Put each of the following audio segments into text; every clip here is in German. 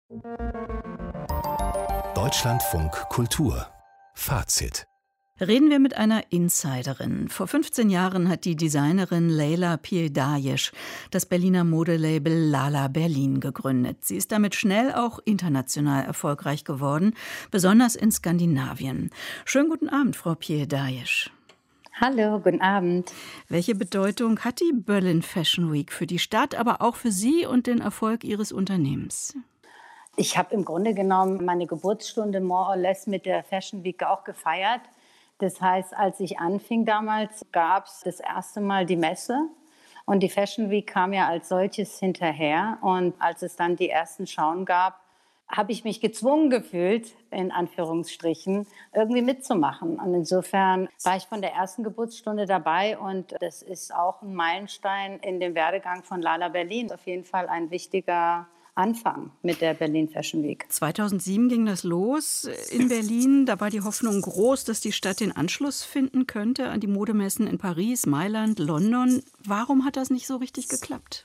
Deutschlandfunk Kultur Fazit. Reden wir mit einer Insiderin. Vor 15 Jahren hat die Designerin Leyla Piedayes das Berliner Modelabel Lala Berlin gegründet. Sie ist damit schnell auch international erfolgreich geworden, besonders in Skandinavien. Schönen guten Abend, Frau Piedayes. Hallo, guten Abend. Welche Bedeutung hat die Berlin Fashion Week für die Stadt, aber auch für Sie und den Erfolg Ihres Unternehmens? Ich habe im Grunde genommen meine Geburtsstunde more or less mit der Fashion Week auch gefeiert. Das heißt, als ich anfing damals, gab es das erste Mal die Messe und die Fashion Week kam ja als solches hinterher. Und als es dann die ersten Schauen gab, habe ich mich gezwungen gefühlt, in Anführungsstrichen, irgendwie mitzumachen. Und insofern war ich von der ersten Geburtsstunde dabei und das ist auch ein Meilenstein in dem Werdegang von Lala Berlin. Auf jeden Fall ein wichtiger Anfang mit der Berlin Fashion Week. 2007 ging das los in Berlin. Da war die Hoffnung groß, dass die Stadt den Anschluss finden könnte an die Modemessen in Paris, Mailand, London. Warum hat das nicht so richtig geklappt?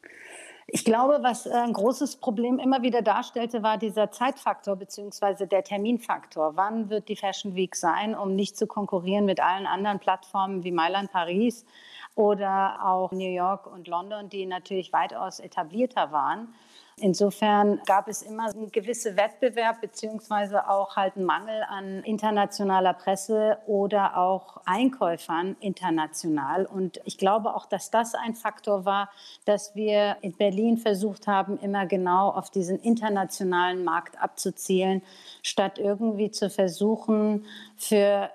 Ich glaube, was ein großes Problem immer wieder darstellte, war dieser Zeitfaktor bzw. der Terminfaktor. Wann wird die Fashion Week sein, um nicht zu konkurrieren mit allen anderen Plattformen wie Mailand, Paris oder auch New York und London, die natürlich weitaus etablierter waren. Insofern gab es immer einen gewissen Wettbewerb beziehungsweise auch halt einen Mangel an internationaler Presse oder auch Einkäufern international. Und ich glaube auch, dass das ein Faktor war, dass wir in Berlin versucht haben, immer genau auf diesen internationalen Markt abzuzielen, statt irgendwie zu versuchen, für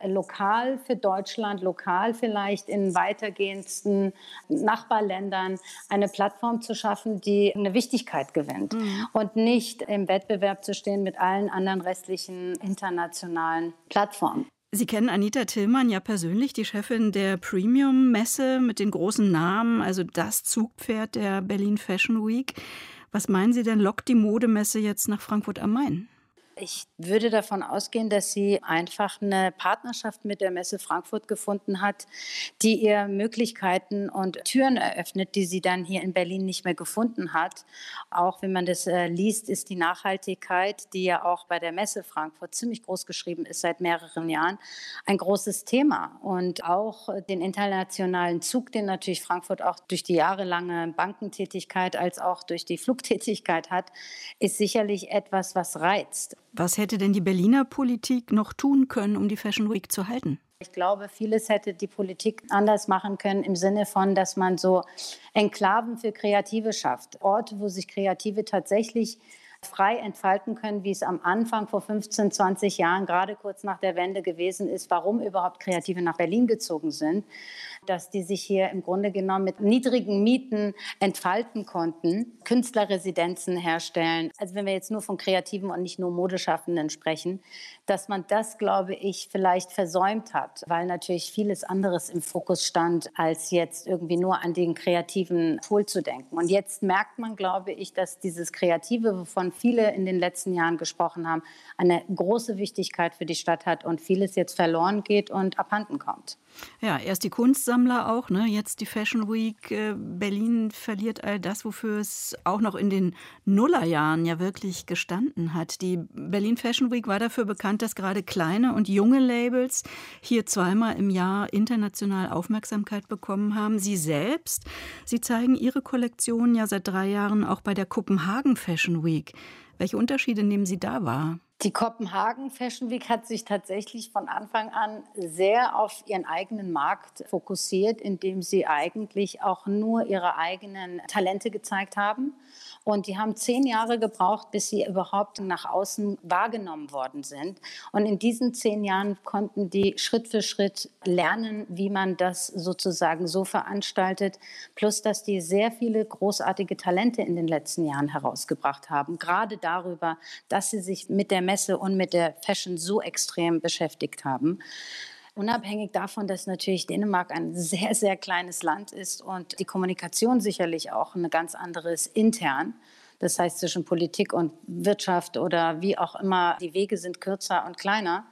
Deutschland lokal vielleicht in weitergehendsten Nachbarländern eine Plattform zu schaffen, die eine Wichtigkeit gewinnt. Und nicht im Wettbewerb zu stehen mit allen anderen restlichen internationalen Plattformen. Sie kennen Anita Tillmann ja persönlich, die Chefin der Premium-Messe mit den großen Namen, also das Zugpferd der Berlin Fashion Week. Was meinen Sie denn, lockt die Modemesse jetzt nach Frankfurt am Main? Ich würde davon ausgehen, dass sie einfach eine Partnerschaft mit der Messe Frankfurt gefunden hat, die ihr Möglichkeiten und Türen eröffnet, die sie dann hier in Berlin nicht mehr gefunden hat. Auch wenn man das liest, ist die Nachhaltigkeit, die ja auch bei der Messe Frankfurt ziemlich groß geschrieben ist seit mehreren Jahren, ein großes Thema. Und auch den internationalen Zug, den natürlich Frankfurt auch durch die jahrelange Bankentätigkeit als auch durch die Flugtätigkeit hat, ist sicherlich etwas, was reizt. Was hätte denn die Berliner Politik noch tun können, um die Fashion Week zu halten? Ich glaube, vieles hätte die Politik anders machen können im Sinne von, dass man so Enklaven für Kreative schafft. Orte, wo sich Kreative tatsächlich frei entfalten können, wie es am Anfang vor 15, 20 Jahren, gerade kurz nach der Wende gewesen ist, warum überhaupt Kreative nach Berlin gezogen sind, dass die sich hier im Grunde genommen mit niedrigen Mieten entfalten konnten, Künstlerresidenzen herstellen. Also wenn wir jetzt nur von Kreativen und nicht nur Modeschaffenden sprechen, dass man das, glaube ich, vielleicht versäumt hat, weil natürlich vieles anderes im Fokus stand, als jetzt irgendwie nur an den kreativen Pol zu denken. Und jetzt merkt man, glaube ich, dass dieses Kreative, wovon viele in den letzten Jahren gesprochen haben, eine große Wichtigkeit für die Stadt hat und vieles jetzt verloren geht und abhanden kommt. Ja, erst die Kunstsammler auch, ne? Jetzt die Fashion Week. Berlin verliert all das, wofür es auch noch in den Nullerjahren ja wirklich gestanden hat. Die Berlin Fashion Week war dafür bekannt, dass gerade kleine und junge Labels hier zweimal im Jahr international Aufmerksamkeit bekommen haben. Sie selbst, Sie zeigen Ihre Kollektion ja seit 3 Jahren auch bei der Kopenhagen Fashion Week. Welche Unterschiede nehmen Sie da wahr? Die Kopenhagen Fashion Week hat sich tatsächlich von Anfang an sehr auf ihren eigenen Markt fokussiert, indem sie eigentlich auch nur ihre eigenen Talente gezeigt haben. Und die haben 10 Jahre gebraucht, bis sie überhaupt nach außen wahrgenommen worden sind. Und in diesen 10 Jahren konnten die Schritt für Schritt lernen, wie man das sozusagen so veranstaltet. Plus, dass die sehr viele großartige Talente in den letzten Jahren herausgebracht haben. Gerade darüber, dass sie sich mit der Messe und mit der Fashion so extrem beschäftigt haben. Unabhängig davon, dass natürlich Dänemark ein sehr, sehr kleines Land ist und die Kommunikation sicherlich auch eine ganz andere ist intern. Das heißt, zwischen Politik und Wirtschaft oder wie auch immer, die Wege sind kürzer und kleiner.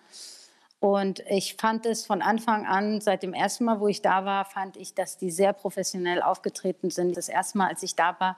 Und ich fand es von Anfang an, seit dem ersten Mal, wo ich da war, fand ich, dass die sehr professionell aufgetreten sind. Das erste Mal, als ich da war,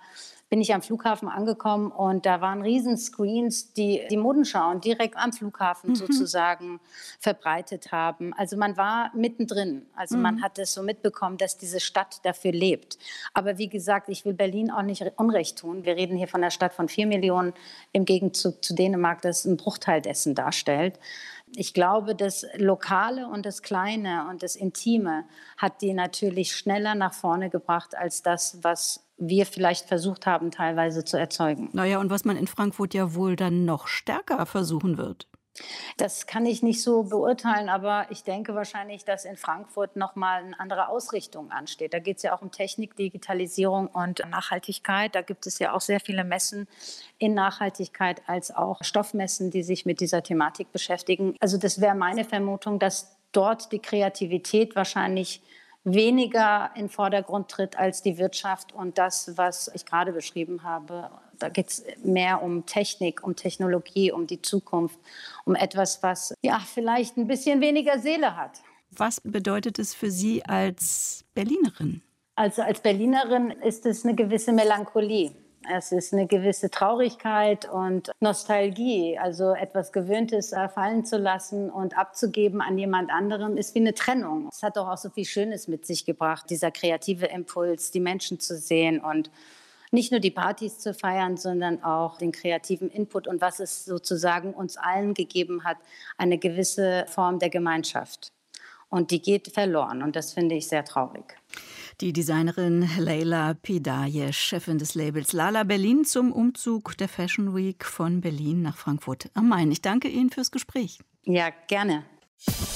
bin ich am Flughafen angekommen und da waren riesen Screens, die die Modenschauen direkt am Flughafen sozusagen verbreitet haben. Also man war mittendrin. Also man hat es so mitbekommen, dass diese Stadt dafür lebt. Aber wie gesagt, ich will Berlin auch nicht Unrecht tun. Wir reden hier von einer Stadt von 4 Millionen im Gegenzug zu Dänemark, das einen Bruchteil dessen darstellt. Ich glaube, das Lokale und das Kleine und das Intime hat die natürlich schneller nach vorne gebracht als das, was wir vielleicht versucht haben, teilweise zu erzeugen. Naja, und was man in Frankfurt ja wohl dann noch stärker versuchen wird. Das kann ich nicht so beurteilen, aber ich denke wahrscheinlich, dass in Frankfurt nochmal eine andere Ausrichtung ansteht. Da geht es ja auch um Technik, Digitalisierung und Nachhaltigkeit. Da gibt es ja auch sehr viele Messen in Nachhaltigkeit als auch Stoffmessen, die sich mit dieser Thematik beschäftigen. Also das wäre meine Vermutung, dass dort die Kreativität wahrscheinlich weniger in den Vordergrund tritt als die Wirtschaft und das, was ich gerade beschrieben habe. Da geht es mehr um Technik, um Technologie, um die Zukunft, um etwas, was ja vielleicht ein bisschen weniger Seele hat. Was bedeutet es für Sie als Berlinerin? Also als Berlinerin ist es eine gewisse Melancholie. Es ist eine gewisse Traurigkeit und Nostalgie, also etwas Gewöhntes fallen zu lassen und abzugeben an jemand anderem, ist wie eine Trennung. Es hat doch auch so viel Schönes mit sich gebracht, dieser kreative Impuls, die Menschen zu sehen und nicht nur die Partys zu feiern, sondern auch den kreativen Input und was es sozusagen uns allen gegeben hat, eine gewisse Form der Gemeinschaft. Und die geht verloren und das finde ich sehr traurig. Die Designerin Leila Pedaye, Chefin des Labels Lala Berlin, zum Umzug der Fashion Week von Berlin nach Frankfurt am Main. Ich danke Ihnen fürs Gespräch. Ja, gerne.